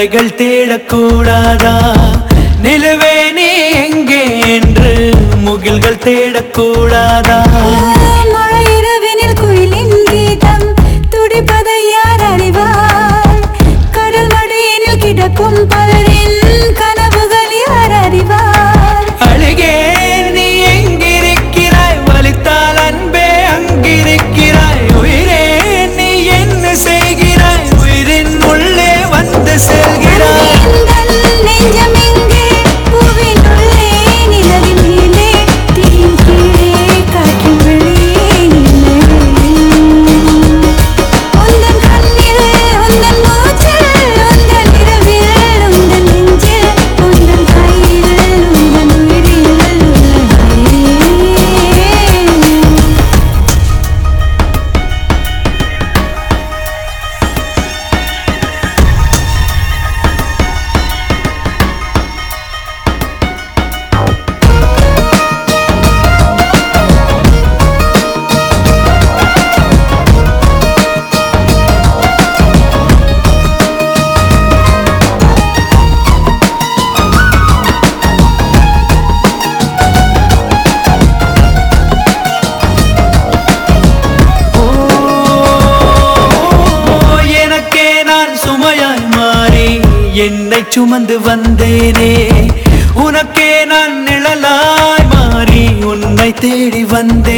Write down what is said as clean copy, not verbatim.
அலைகள் தேடக்கூடாதா நிலவே நீ எங்கே என்று முகில்கள் தேடக்கூடாதா மழை இரவினில் குயிலின் கீதம் துடிப்பதை யார் அறிவார் கடல் மடியினில் கிடக்கும் பலரின் கனவுகள் யார் அறிவார் அழகே நீ எங்கிருக்கிறாய் வலித்தால் அன்பே அங்கிருக்கிறாய் உயிரே நீ என்ன செய்கிறாய் உயிரின் உள்ளே வந்து செல்கிறாய் நெஞ்சம் எங்கே பூவின் உள்ளே நிலவின் மேலே தீயின் கீழே காற்றின் வெளியே உந்தன் கண்ணில் உந்தன் மூச்சில் உந்தன் இரவில் உந்தன் நெஞ்சில் உந்தன் கையில் உந்தன் உயிரில் என்னை சுமந்து வந்தேனே உனக்கே நான் நிழலாய் மாறி உன்னை தேடி வந்தேன்